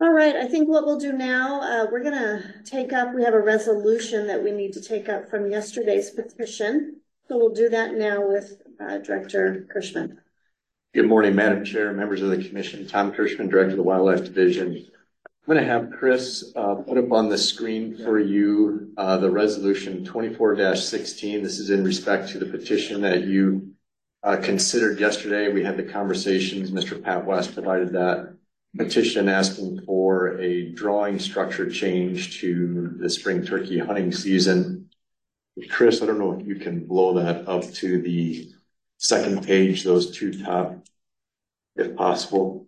All right, I think what we'll do now, we're gonna take up, we have a resolution that we need to take up from yesterday's petition. So we'll do that now with Director Kirschman. Good morning, Madam Chair, members of the commission. Tom Kirschman, Director of the Wildlife Division. I'm going to have Chris put up on the screen for you the resolution 24-16. This is in respect to the petition that you considered yesterday. We had the conversations. Mr. Pat West provided that petition asking for a drawing structure change to the spring turkey hunting season. Chris, I don't know if you can blow that up to the second page, those two top, if possible.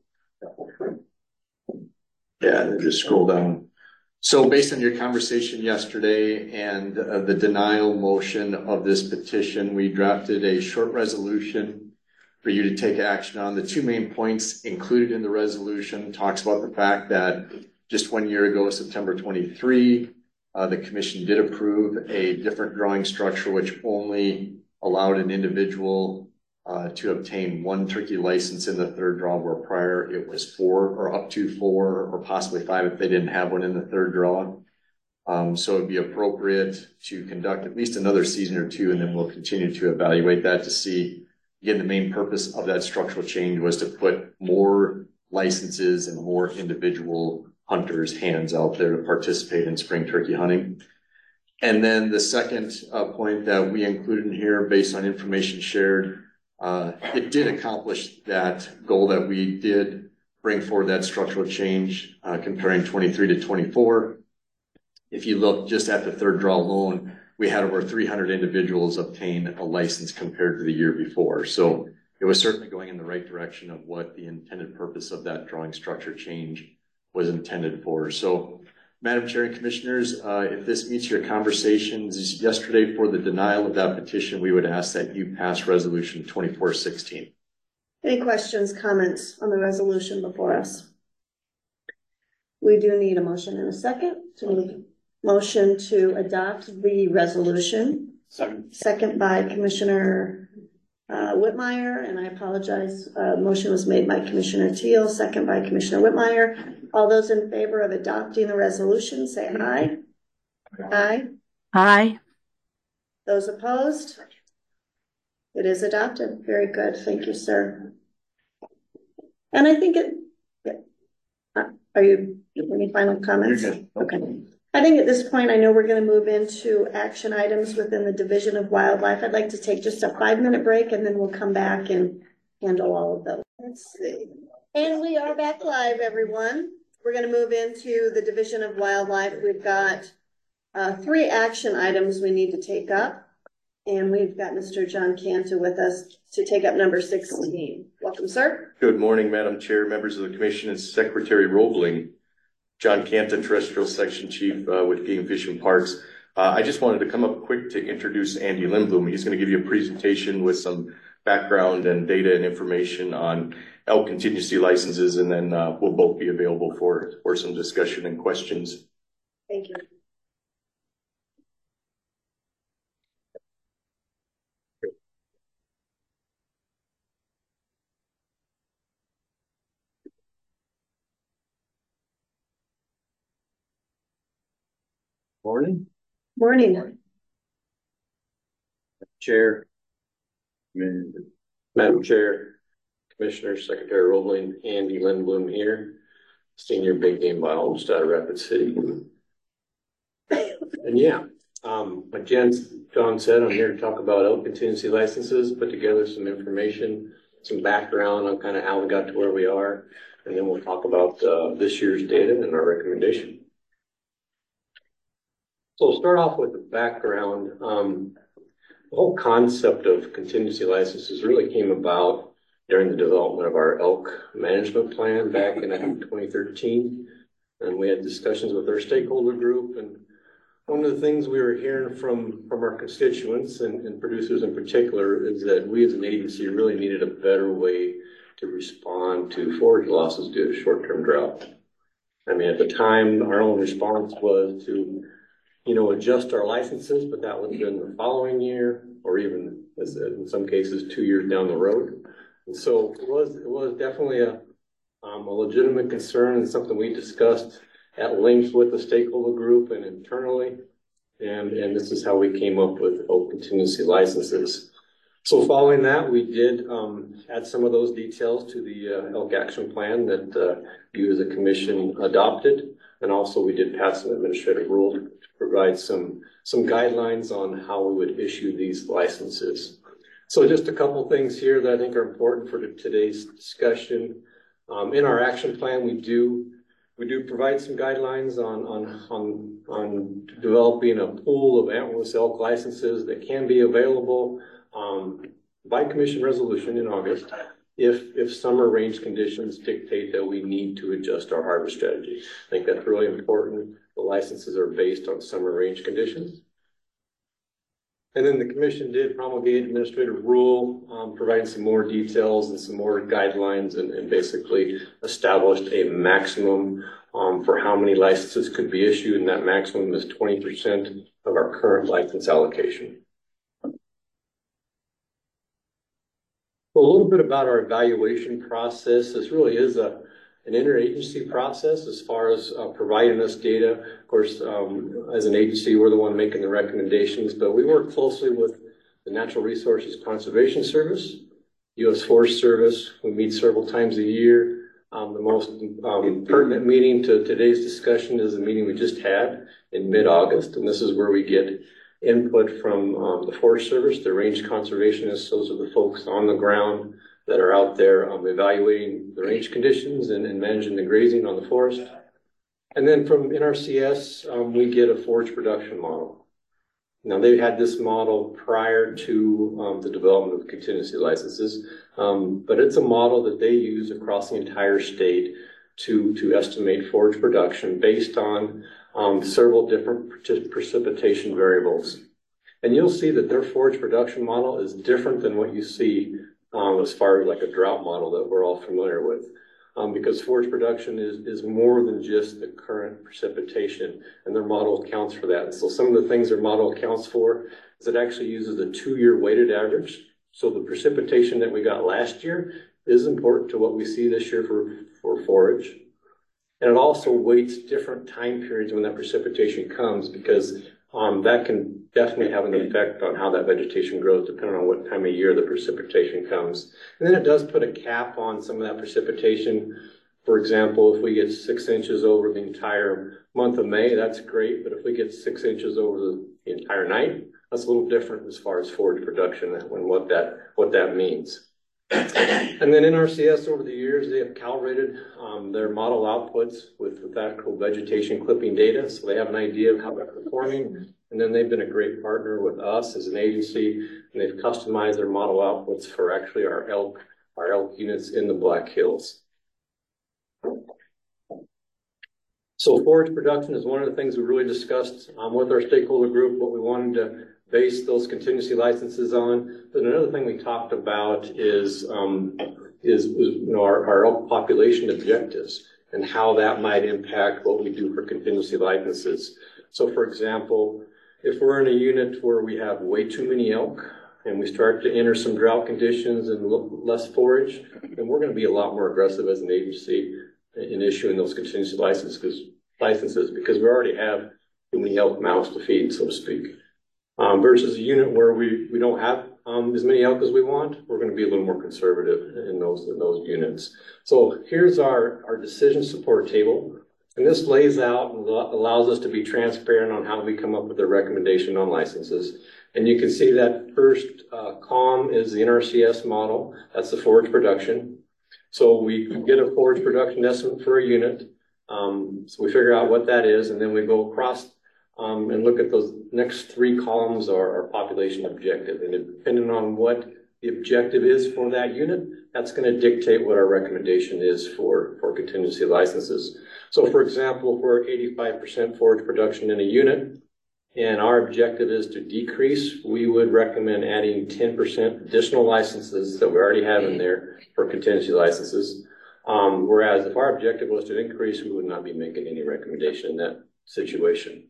Yeah, then just scroll down. So based on your conversation yesterday and the denial motion of this petition, we drafted a short resolution for you to take action on. The two main points included in the resolution talks about the fact that just 1 year ago, September 23, the commission did approve a different drawing structure which only allowed an individual to obtain one turkey license in the third draw, where prior it was 4 or up to 4 or possibly 5 if they didn't have one in the third draw. So it'd be appropriate to conduct at least another season or two, and then we'll continue to evaluate that to see. Again, the main purpose of that structural change was to put more licenses and more individual hunters' hands out there to participate in spring turkey hunting. And then the second point that we included in here, based on information shared, it did accomplish that goal that we did bring forward that structural change, comparing 23 to 24. If you look just at the third draw alone, we had over 300 individuals obtain a license compared to the year before. So it was certainly going in the right direction of what the intended purpose of that drawing structure change was intended for. So, Madam Chair and Commissioners, if this meets your conversations yesterday for the denial of that petition, we would ask that you pass resolution 24-16. Any questions, comments on the resolution before us? We do need a motion in a second. So motion to adopt the resolution. Second by Commissioner Whitmire, and I apologize. Motion was made by Commissioner Teal, second by Commissioner Whitmire. All those in favor of adopting the resolution, say aye. Aye. Aye. Those opposed? It is adopted. Very good. Thank you, sir. And I think are you any final comments? Okay. I think at this point, I know we're going to move into action items within the Division of Wildlife. I'd like to take just a 5-minute break, and then we'll come back and handle all of those. Let's see. And we are back live, everyone. We're going to move into the Division of Wildlife. We've got 3 action items we need to take up. And we've got Mr. John Canta with us to take up number 16. Welcome, sir. Good morning, Madam Chair, members of the Commission, and Secretary Roebling. John Canta, Terrestrial Section Chief with Game Fish and Parks. I just wanted to come up quick to introduce Andy Lindblom. He's going to give you a presentation with some background and data and information on elk contingency licenses, and then we'll both be available for some discussion and questions. Thank you. Morning. Morning. Chair, Madam Chair, Commissioner, Secretary Roebling, Andy Lindblom here, Senior Big Game Biologist out of Rapid City. And yeah, like John said, I'm here to talk about elk contingency licenses, put together some information, some background on kind of how we got to where we are, and then we'll talk about this year's data and our recommendation. So we'll start off with the background. The whole concept of contingency licenses really came about during the development of our elk management plan back in 2013. And we had discussions with our stakeholder group. And one of the things we were hearing from our constituents and producers in particular is that we as an agency really needed a better way to respond to forage losses due to short-term drought. I mean, at the time, our own response was to adjust our licenses, but that would have been the following year, or even in some cases 2 years down the road. And so it was definitely a a legitimate concern and something we discussed at length with the stakeholder group and internally. And this is how we came up with elk contingency licenses. So following that, we did add some of those details to the elk action plan that you as a commission adopted. And also we did pass an administrative rule to provide some guidelines on how we would issue these licenses. So just a couple things here that I think are important for today's discussion. In our action plan, we do provide some guidelines on developing a pool of antlerless elk licenses that can be available by commission resolution in August if summer range conditions dictate that we need to adjust our harvest strategy. I think that's really important. The licenses are based on summer range conditions. And then the commission did promulgate administrative rule, providing some more details and some more guidelines and basically established a maximum for how many licenses could be issued, and that maximum is 20% of our current license allocation. A little bit about our evaluation process. This really is an interagency process as far as providing us data. Of course, as an agency, we're the one making the recommendations, but we work closely with the Natural Resources Conservation Service, U.S. Forest Service. We meet several times a year. The most pertinent meeting to today's discussion is the meeting we just had in mid-August, and this is where we get input from the Forest Service, the range conservationists. Those are the folks on the ground that are out there evaluating the range conditions and managing the grazing on the forest. And then from NRCS, we get a forage production model. Now, they had this model prior to the development of contingency licenses, but it's a model that they use across the entire state to estimate forage production based on several different precipitation variables. And you'll see that their forage production model is different than what you see as far as like a drought model that we're all familiar with. Because forage production is more than just the current precipitation, and their model accounts for that. And so some of the things their model accounts for is it actually uses a 2-year weighted average. So the precipitation that we got last year is important to what we see this year for forage. And it also weights different time periods when that precipitation comes, because that can definitely have an effect on how that vegetation grows depending on what time of year the precipitation comes. And then it does put a cap on some of that precipitation. For example, if we get 6 inches over the entire month of May, that's great. But if we get 6 inches over the entire night, that's a little different as far as forage production and what that means. And then NRCS over the years, they have calibrated their model outputs with actual vegetation clipping data. So they have an idea of how they're performing. And then they've been a great partner with us as an agency, and they've customized their model outputs for actually our elk units in the Black Hills. So forage production is one of the things we really discussed with our stakeholder group, what we wanted to base those contingency licenses on. But another thing we talked about is our elk population objectives and how that might impact what we do for contingency licenses. So for example, if we're in a unit where we have way too many elk and we start to enter some drought conditions and less forage, then we're going to be a lot more aggressive as an agency in issuing those contingency licenses because we already have too many elk mouths to feed, so to speak. Versus a unit where we don't have as many elk as we want, we're going to be a little more conservative in those units. So here's our decision support table. And this lays out and allows us to be transparent on how we come up with a recommendation on licenses. And you can see that first column is the NRCS model. That's the forage production. So we get a forage production estimate for a unit. So we figure out what that is, and then we go across and look at those next 3 columns are our population objective. And depending on what the objective is for that unit, that's going to dictate what our recommendation is for contingency licenses. So for example, if we're 85% forage production in a unit and our objective is to decrease, we would recommend adding 10% additional licenses that we already have in there for contingency licenses. Whereas if our objective was to increase, we would not be making any recommendation in that situation.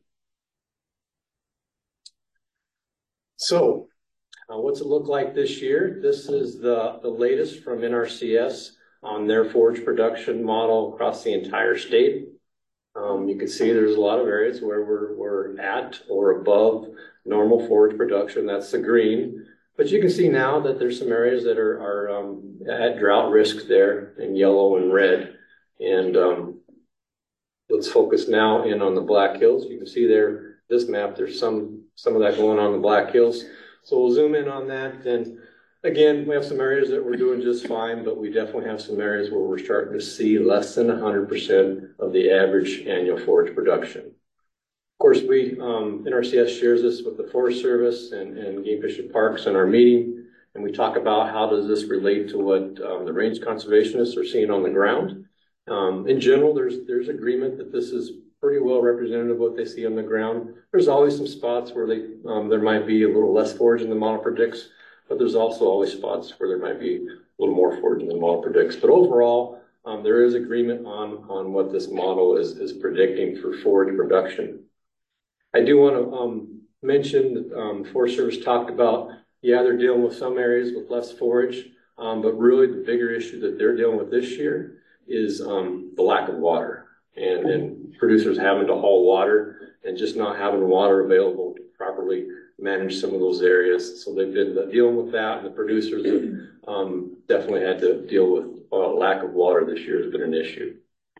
So what's it look like this year? This is the latest from NRCS. on their forage production model across the entire state. You can see there's a lot of areas where we're at or above normal forage production. That's the green. But you can see now that there's some areas that are at drought risk there in yellow and red. And let's focus now in on the Black Hills. You can see there, this map, there's some of that going on in the Black Hills. So we'll zoom in on that. And again, we have some areas that we're doing just fine, but we definitely have some areas where we're starting to see less than 100% of the average annual forage production. Of course, NRCS shares this with the Forest Service and Game Fish and Parks in our meeting, and we talk about how does this relate to what the range conservationists are seeing on the ground. In general, there's agreement that this is pretty well representative of what they see on the ground. There's always some spots where there might be a little less forage than the model predicts, but there's also always spots where there might be a little more forage than the model predicts. But overall, there is agreement on what this model is predicting for forage production. I do want to mention that Forest Service talked about, they're dealing with some areas with less forage, but really the bigger issue that they're dealing with this year is the lack of water and producers having to haul water and just not having water available to properly manage some of those areas. So they've been dealing with that, and the producers have definitely had to deal with lack of water this year has been an issue.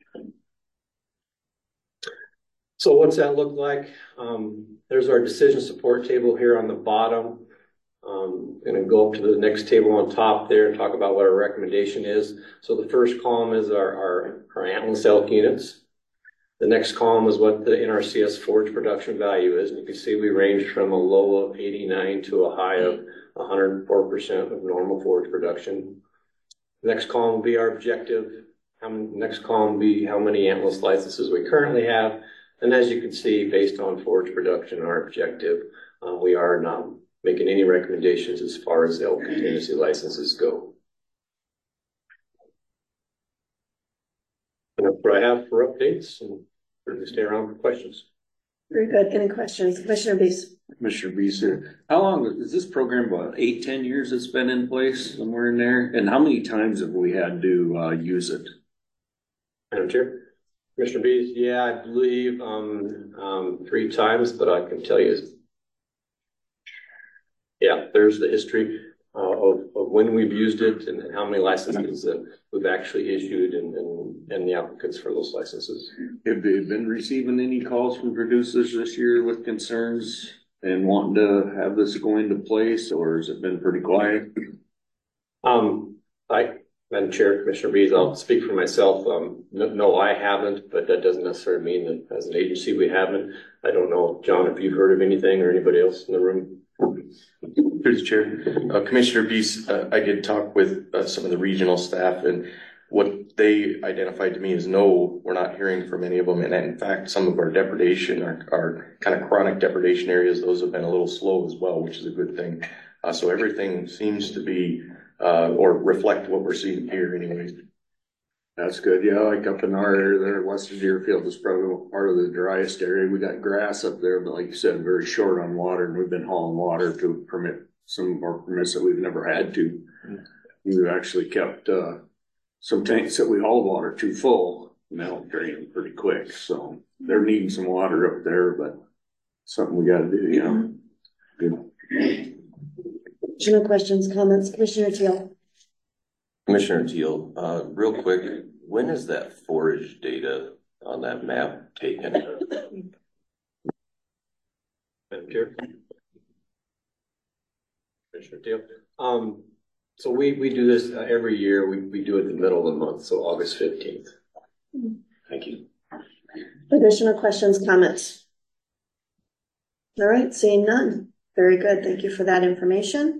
So what's that look like? There's our decision support table here on the bottom. Going to go up to the next table on top there and talk about what our recommendation is. So the first column is our antlerless elk units. The next column is what the NRCS forage production value is. And you can see we range from a low of 89 to a high of 104% of normal forage production. The next column will be our objective. Next column will be how many antlerless licenses we currently have. And as you can see, based on forage production, our objective, we are not making any recommendations as far as elk contingency licenses go. And that's what I have for updates, and we're going to stay around for questions. Very good. Any questions? Commissioner Beese. Commissioner Beese, how long is this program? About 8-10 years it's been in place, somewhere in there? And how many times have we had to use it? Madam Chair? Commissioner Beese, I believe 3 times, but I can tell you, there's the history of when we've used it and how many licenses that we've actually issued and the applicants for those licenses. Have they been receiving any calls from producers this year with concerns and wanting to have this go into place, or has it been pretty quiet? Madam Chair, Commissioner Beese, I'll speak for myself. No, I haven't, but that doesn't necessarily mean that as an agency we haven't. I don't know, John, if you've heard of anything or anybody else in the room. Through the chair, Commissioner Beese, I did talk with some of the regional staff, and what they identified to me is no, we're not hearing from any of them. And in fact, some of our depredation, our kind of chronic depredation areas, those have been a little slow as well, which is a good thing. So everything seems to be or reflect what we're seeing here anyways. That's good. Yeah, like up in our area there, Western Deerfield is probably part of the driest area. We got grass up there, but like you said, very short on water, and we've been hauling water to permit some more permits that we've never had to. We've actually kept some tanks that we haul water to full, and that'll drain pretty quick. So they're needing some water up there, but something we got to do, you know. Additional questions, comments? Commissioner Teal. Commissioner Teal, real quick, when is that forage data on that map taken? Madam Chair. Commissioner Teal. So we do this every year. We do it the middle of the month, so August 15th. Thank you. Additional questions, comments? All right, seeing none. Very good. Thank you for that information.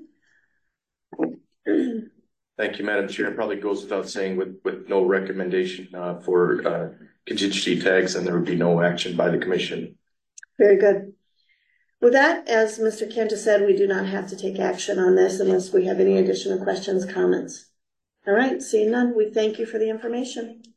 Thank you, Madam Chair. It probably goes without saying with no recommendation for contingency tags, and there would be no action by the commission. Very good. With that, as Mr. Kent has said, we do not have to take action on this unless we have any additional questions, comments. All right, seeing none, we thank you for the information.